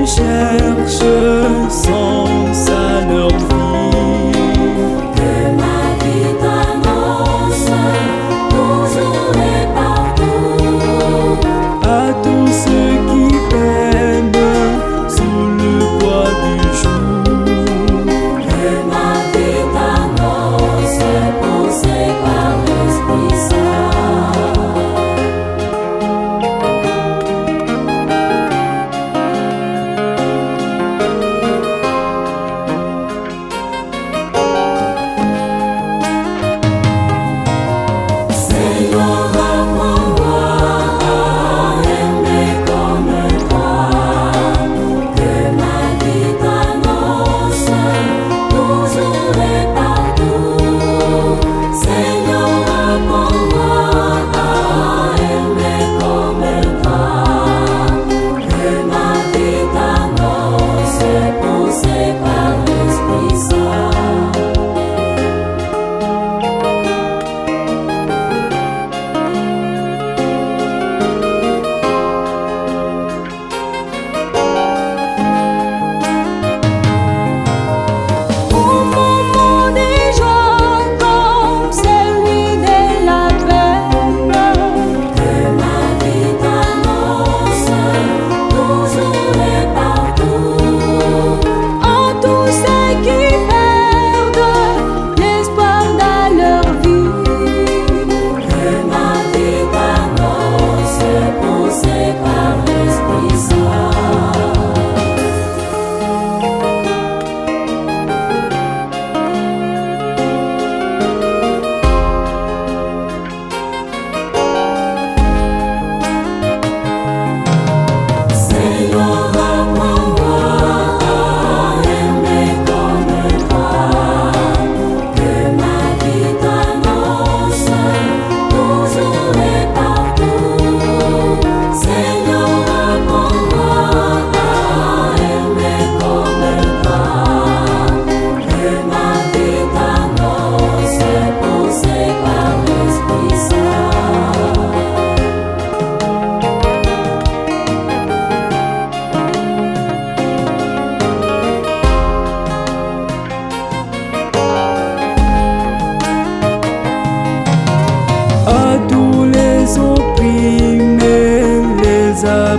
qui cherchent sens à leur vie. Que ma vie t'annonce toujours et partout. À tous ceux qui peinent sous le poids du jour. Que ma vie t'annonce poussée par l'Esprit Saint. Seigneur, apprends-moi à aimer comme toi. Que ma vie t'annonce toujours et partout. Seigneur, apprends-moi à aimer comme toi. Que ma vie t'annonce poussée par l'Esprit Saint. Au moment des jours comme celui de l'Advent, que ma vie t'annonce toujours et partout. À tous ceux qui perdent l'espoir dans leur vie, que ma vie t'annonce poussée par l'Esprit Saint. Seigneur, apprends-moi à aimer comme toi. Que ma vie t'annonce toujours et partout. Seigneur, apprends-moi à aimer comme toi. Que ma vie t'annonce poussée par l'Esprit Saint. À tous les opprimés, les